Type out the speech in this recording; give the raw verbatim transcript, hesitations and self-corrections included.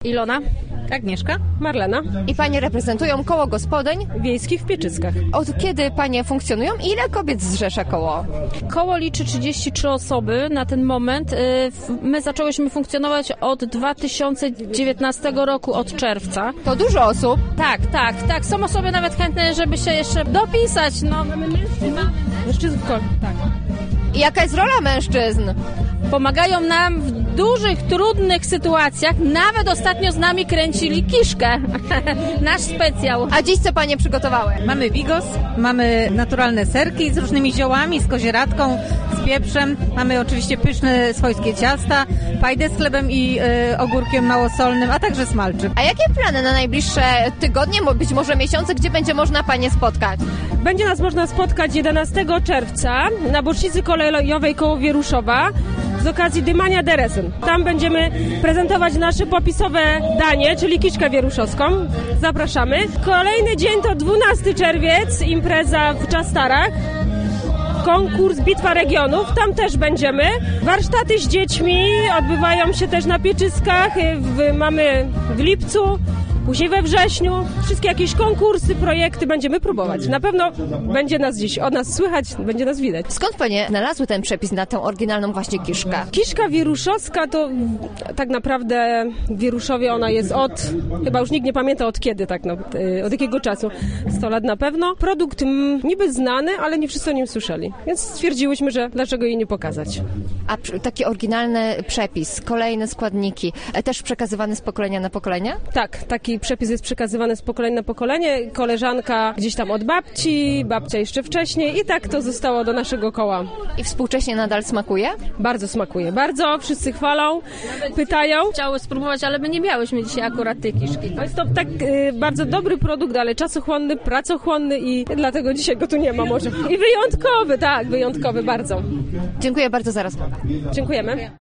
Ilona. Agnieszka. Marlena. I panie reprezentują koło gospodyń Wiejskich w Pieczyckach. Od kiedy panie funkcjonują? Ile kobiet zrzesza koło? Koło liczy trzydzieści trzy osoby na ten moment. My zaczęłyśmy funkcjonować od dwa tysiące dziewiętnastego roku, od czerwca. To dużo osób. Tak, tak, tak. Są osoby nawet chętne, żeby się jeszcze dopisać. No, mamy mężczyzn. Mężczyzn, tak. I jaka jest rola mężczyzn? Pomagają nam w dużych, trudnych sytuacjach. Nawet ostatnio z nami kręcili kiszkę. Nasz specjał. A dziś co panie przygotowały? Mamy bigos, mamy naturalne serki z różnymi ziołami, z kozieradką, z pieprzem. Mamy oczywiście pyszne swojskie ciasta, fajdę z chlebem i y, ogórkiem małosolnym, a także smalczyk. A jakie plany na najbliższe tygodnie, być może miesiące, gdzie będzie można panie spotkać? Będzie nas można spotkać jedenastego czerwca na bocznicy kolejowej koło Wieruszowa z okazji Dymania Deresen. Tam będziemy prezentować nasze popisowe danie, czyli kiszkę wieruszowską. Zapraszamy. Kolejny dzień to dwunasty czerwiec, impreza w Czastarach. Konkurs Bitwa Regionów, tam też będziemy. Warsztaty z dziećmi odbywają się też na Pieczyskach, w, mamy w lipcu, później we wrześniu. Wszystkie jakieś konkursy, projekty będziemy próbować. Na pewno będzie nas dziś od nas słychać, będzie nas widać. Skąd panie znalazły ten przepis na tę oryginalną właśnie kiszkę? Kiszka wieruszowska to tak naprawdę w Wieruszowie ona jest od, chyba już nikt nie pamięta od kiedy, tak no, od jakiego czasu, sto lat na pewno. Produkt m, niby znany, ale nie wszyscy o nim słyszeli, więc stwierdziłyśmy, że dlaczego jej nie pokazać. A pr- taki oryginalny przepis, kolejne składniki, e, też przekazywany z pokolenia na pokolenie? Tak, taki przepis jest przekazywany z pokolenia na pokolenie. Koleżanka gdzieś tam od babci, babcia jeszcze wcześniej i tak to zostało do naszego koła. I współcześnie nadal smakuje? Bardzo smakuje, bardzo, wszyscy chwalą, pytają. Chciały spróbować, ale my nie miałyśmy dzisiaj akurat tej kiszki. To jest to tak y, bardzo dobry produkt, ale czasochłonny, pracochłonny i dlatego dzisiaj go tu nie ma może. I wyjątkowy, tak, wyjątkowy bardzo. Dziękuję bardzo za rozmowę. Dziękujemy.